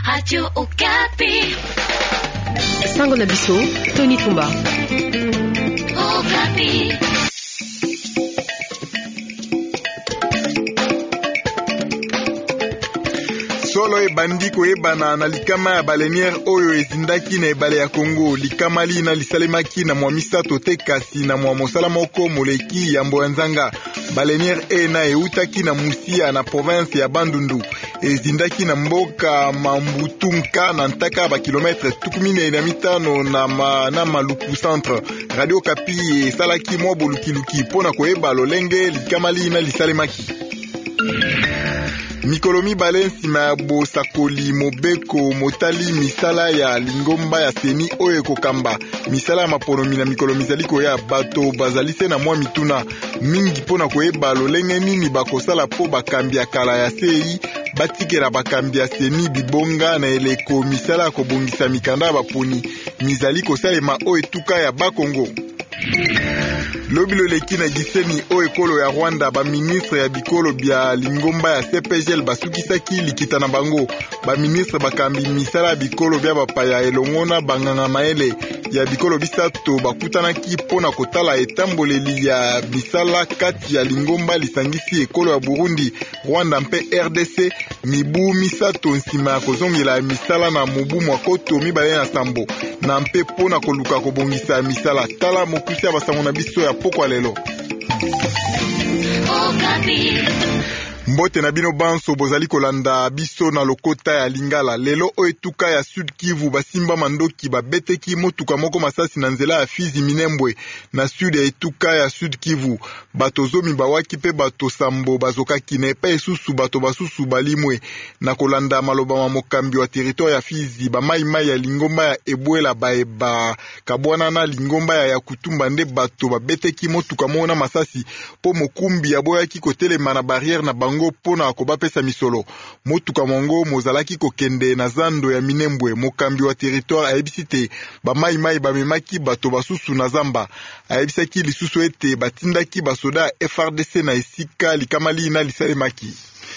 Radio Okapi. Sango na biso, Tony Tumba. Okapi. Solo ebandi koyebana na likama ya baleniere oyo ezindaki na ebale ya Kongo. Likama lina lisalemaki na mwa misato te kasi na mwa mosala moko moleki ya Mboyanzanga. Baleniere ena eutaki na Musia na province ya Bandundu. Ezindaki na mboka Mambutunka na ntaka ba kilometre 15 na Maluku centre. Radio Okapi esalaki mwa bolukiluki pona koyeba lolenge likama lina lisalemaki. Mikolo mibale nsima ya bosakoli mobeko motali misala ya lingomba ya seni oyo ekokamba misala ya maponomi na mikolo mizali koya bato bazalise na mwa mituna mingi pona koyeba lolenge nini bakosala po bakambi ya kala ya sei batikela bakambi ya seni bibonga na eleko misala ya kobongisa mikanda ya baponi mizali kosalema oyo etuka ya Bakongo. Lobilo leki na giseni o ekolo ya Rwanda ba ministre ya bikolo bya lingomba ya CPGL basukisaki likita na bango. Ba ministre bakambi misala bikolo bya bapaya elongona banganga maele ya bikolo bisato bakutanaki pona kotala etamboleli ya misala kati ya lingomba lisangisi ekolo ya Burundi, Rwanda mpe RDC mibu misato nsima ya kozongela misala na mobu mwakoto mibale na sambo na mpe pona koluka kobongisa misala tala mokusi ya basango na biso ya pokwa lelo. Mbote na bino banso bozali kolanda biso na lokota ya Lingala. Lelo o etuka ya Sud Kivu basimba mandoki babeteki motuka moko masasi na nzela ya Fizi Minembwe na sud ya etuka ya Sud Kivu. Bato zomi bawaki pe bato sambo bazokaki na epa esusu bato basusu balimwe na kolanda maloba ma mokambi wa territoire ya Fizi bamaimai ya lingomba ya Ebwela baeba kabwana na lingomba ya Kutumba nde bato babeteki motuka mona masasi po mokumbi ya boyaki kotelema na barrière na bango pona kobapesa misolo. Motuka mongo mozalaki kokende na zando ya Minembwe. Mokambi wa territoire aebisite bamaimai bamemaki bato basusu na zamba. Aebisaki lisusu ete batindaki basoda FRDC na esika likamali na lisalemaki.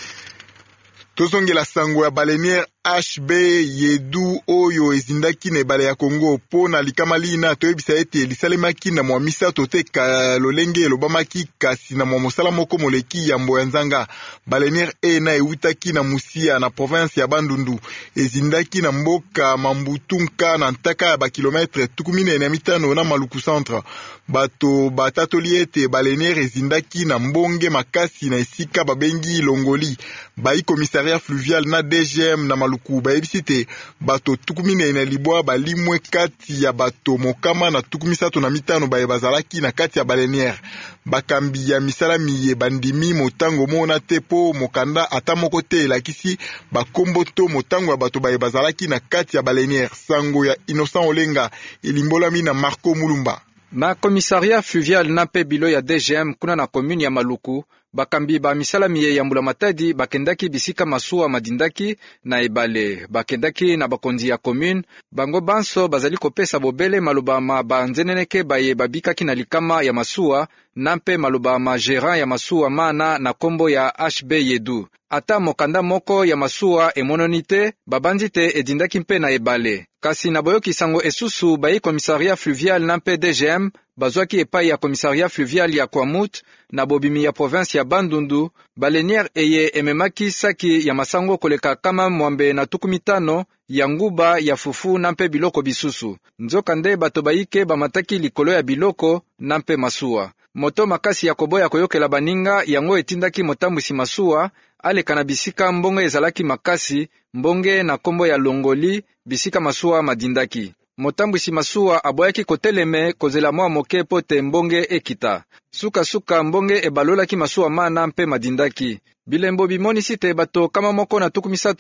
Tozongela sango ya baleniere HB Yedu oyo ezindaki na ebale ya Kongo pona likamali na toyebisa ete lisalemaki na mwa misato te ka lolenge elobamaki kasi na mwa mosala moko moleki ya Mboyanzanga. Baleniere ena eutaki na Musia na province ya Bandundu. Ezindaki na mboka Mambutunka na ntaka ya ba kilometre 15 na Maluku centre. Bato batatoli ete baleniere ezindaki na mbonge makasi na esika babengi Longoli. Bai commissariat fluvial na DGM na Maluku baebisite bato 14 libwa balimwe kati ya bato mokama na 35 baye bazalaki na kati ya baleniere. Bakambi ya misala miye bandimi motango mona te po mokanda ata moko te elakisi bakombo to motango ya bato baye bazalaki na kati ya baleniere. Sango ya Innocent Olenga elimbolami na Marco Mulumba. Na commissariat fluvial na pe bilo ya DGM kuna na commune ya Maluku bakambi ba misala miye ya mbula matadi bakendaki bisika masuwa madindaki na ebale bakendaki na bakonzi ya commune bango banso bazali kopesa bobele maloba ma banzeneneke baye babikaki na likama ya masuwa nampe maloba ma gérant ya masuwa mana na kombo ya HB Yedu. Ata mokanda moko ya masuwa emononite babandi te edindaki mpe na ebale. Kasi na boyoki sango esusu bayi commissariat fluvial na mpe DGM bazwaki epai ya commissariat fluvial ya Kwamut na bobimi ya province ya Bandundu. Baleniere eye ememaki saki ya masango koleka kama mwambe na 15 ya nguba ya fufu na mpe biloko bisusu. Nzoka nde bato bayike bamataki likolo ya biloko na mpe masuwa. Moto makasi ya koboya koyokela baninga yango etindaki motambwisi masuwa aleka na bisika mbonge ezalaki makasi mbonge na kombo ya Longoli bisika masuwa madindaki. Motambwisi masuwa aboyaki koteleme kozela mwa moke pote mbonge ekita. Suka mbonge ebalolaki masuwa mana mpe madindaki. Bilembo bimonisi te bato kama moko na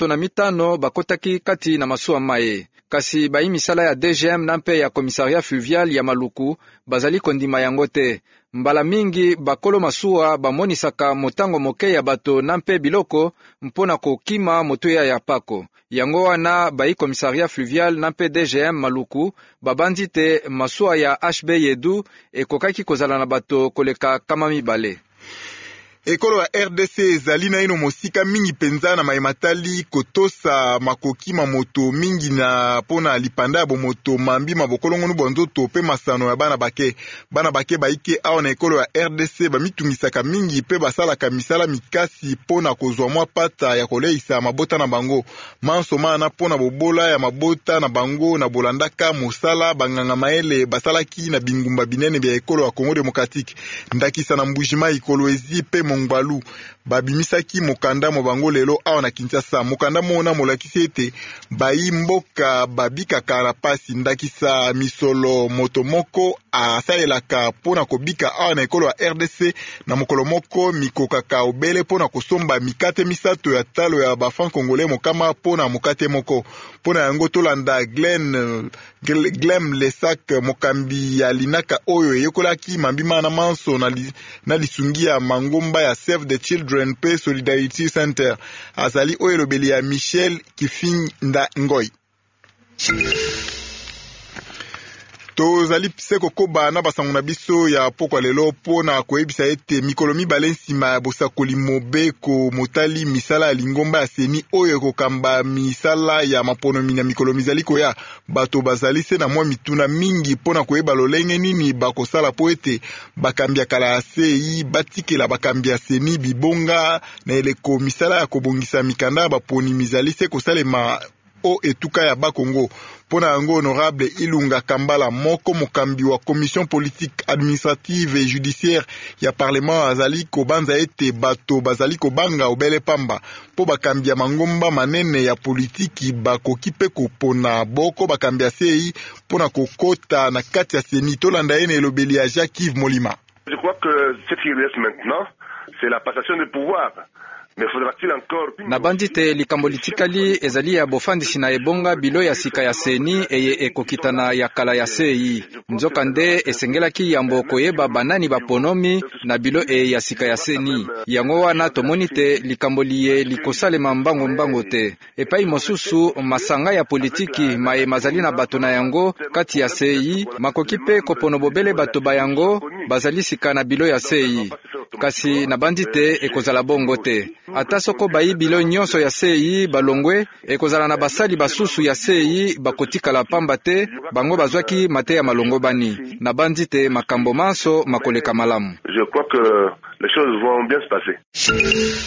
35 bakotaki kati na masuwa maye. Kasi bayi misala ya DGM na mpe ya commissariat fluvial ya Maluku bazali kondima yango te. Mbala mingi bakolo masuwa bamonisaka motango moke ya bato na mpe biloko mpona kokima motoya ya pako. Yango wana bayi commissariat fluvial na mpe DGM Maluku babandi te masuwa ya HB Yedu ekokaki kozala na bato koleka kama mibale. ekolo ya RDC ezali na ino mosika mingi penza na maimatali kotosa makoki mamoto mingi na pona lipanda ya bomoto mambi mabokolongo bonzoto pe masano ya bana bake baike awa na ekolo ya RDC bamitungisaka mingi pe basalaka misala mikasi pona kozwa mwa pata ya koleisa mabota na bango manso mana pona bobola ya mabota na bango na bolandaka mosala banganga maele basalaki na bingumba binene bya ekolo ya Congo Démocratique ndakisa na mbujima ekolo ezi pe Mongbalu babimisaki mokanda mo bango lelo awa na Kinshasa mokanda mona molakisi ete bayi mboka babikaka na pasi ndakisa misolo motomoko asalelaka pona kobika awa na ekolo ya RDC na mokolo moko mikokaka obele pona kosomba mikate misato ya talo ya bafan congolais mokama pona mokate moko pona yango tolanda Glem Lesak mokambi ya linaka oyo yekolaki mambima na manso na lisungi ya mangomba ya Save the Children Pe Solidarity Center azali oyo lobeli ya Michel Kifinda Ngoy. Tozali seko koba na basango na biso ya pokwa lelo pona koyebisa ete mikolo mibale nsima ya bosakoli mobe ko motali misala ya lingomba ya seni oyo kokamba misala ya maponomi na mikolo mizali koya bato bazali se na mwa mituna mingi pona koyeba lolenge nini bakosala po ete bakambi ya kala ya sei batikela bakambi ya seni bibonga na eleko misala ya kobongisa mikanda ya baponi mizali se kosalema o etuka ya Bakongo. Pona yango honorable Ilunga Kambala moko mokambi wa commission politique administrative et judiciaire ya parlement azali kobanza ete bato bazali kobanga obele pamba po bakambi ya mangomba manene ya politiki bakoki pe kopona boko bakambi ya sei pona kokota na kati ya seni tolanda ene elobeli ya Jacques Molima. Je crois que ce qui reste maintenant c'est la passation de pouvoir. Na bandite likambo litikali ezali ya bofandisi na ebonga bilo ya sika ya seni eye ekokitana ya kala ya sei nzoka nde esengelaki yambo koyeba banani baponomi na bilo ya sika ya seni yango wana tomoni te likambo liye likosalema mbango te epai mosusu masanga ya politiki maye mazali na bato na yango kati ya sei makoki pe kopono bobele bato bayango bazali sika na bilo ya sei kasi na bandite ekozala bongo te ata soko bayi bilo nyonso ya sei balongwe ekozala na basali basusu ya sei bakotikala pamba te bango bazwaki mate ya malongo bani na bandite makambo manso makoleka malamu. Je crois que les choses vont bien se passer.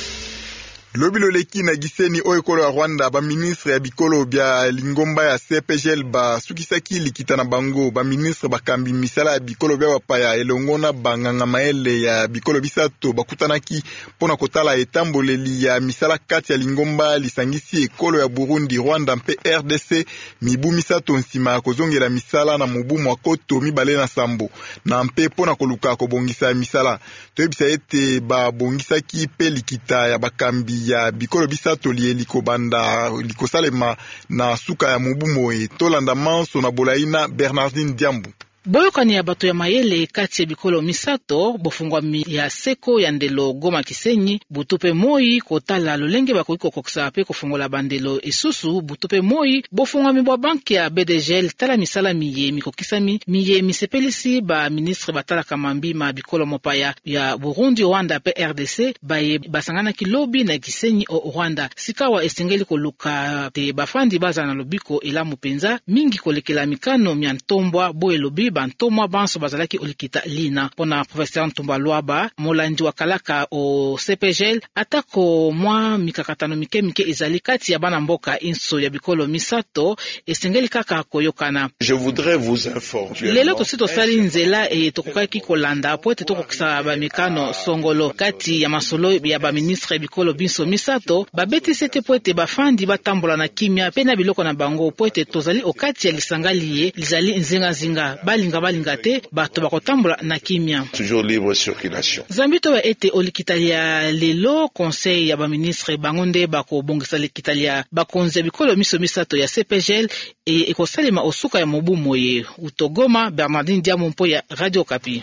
Lobilo leki na giseni o ekolo ya Rwanda ba ministre ya bikolo bya lingomba ya CPGL ba sukisaki likita na bango ba ministre bakambi misala ya bikolo bya bapaya elongona banganga maele ya bikolo bisato bakutanaki pona kotala etamboleli ya misala kati ya lingomba lisangisi ekolo ya Burundi Rwanda mpe RDC mibu misato nsima ya kozongela misala na mubu mwakoto mibale na sambo na mpe pona koluka kobongisa misala toyebisa ete ba bongisaki pe likita ya bakambi ya bikolo bisato lieliko banda likosalema na suka ya mubumo tolanda manso na bolaina Bernardine Diambu. Boyokani ya bato ya mayele kati ya bikolo misato bofungwami ya seko ya ndelo Goma Kisenyi butupe moi kotala lolenge bakoki kokokisa pe kofungola bandelo esusu butupe moi bofungwami bwa banki ya BDGL tala misala miye mikokisami miye misepelisi ba ministre batala kamambi ma bikolo mopaya ya Burundi Rwanda pe RDC baye basangana kilobi na Kisenyi o Rwanda sikawa esengeli koluka te bafandi baza na lobiko elamu penza mingi kolekela mikano miantombwa bo elobi bantomwa banso bazalaki olikita lina pona professeur Ntumba Lwaba molandi wa kalaka o CPGL atako mwa mikakatano mike ezali kati ya bana mboka inso ya bikolo misato esengeli kaka koyokana. Je voudrais vous informer. Lelo tosito sali nzela tokokaki kolanda po ete tokokisa ba mikano songolo kati ya masolo ya ba ministre bikolo binso misato babeti sete po ete bafandi batambola na kimia pena biloko na bango po ete tozali okati ya lisangali lizali nzinga balinga te bato bakotambola na kimia. Toujours libre circulation. Zambito wa ete olikitali ya lelo conseil ya ba ministre bangonde bako bongisa likitali ya bakonze bikolo misato ya CPGL ekosalema osuka ya mobumo ye utogoma. Bernardine Diambo ya Radio Kapi.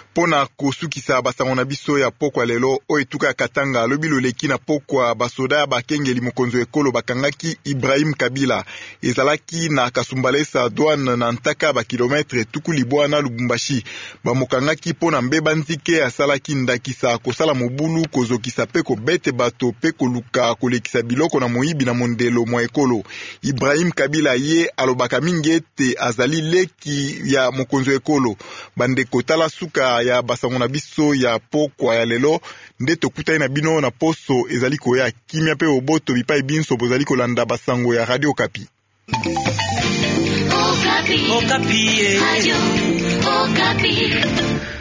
pona kosukisa basango na biso ya pokwa lelo oyo etuka ya Katanga alobi loleki na pokwa basoda ya bakengeli mokonzi ekolo bakangaki Ibrahim Kabila ezalaki na Kasumbalesa douane na ntaka ba kilometre tuku libwa na Lubumbashi bamokangaki pona mbeba nzike asalaki ndakisa kosala mobulu kozokisa pe kobete bato pe koluka kolekisa biloko na moyibi na mondelo mwa ekolo. Ibrahim Kabila ye alobaka mingi ete azali leki ya mokonzi ekolo bandeko tala suka ya basango na biso ya pokwa ya lelo nde tokutai na bino na poso ezali koya kimia pe oboto bipai binso bozali kolanda basango ya Radio Okapi. Okapi. Okapi. Radio Okapi.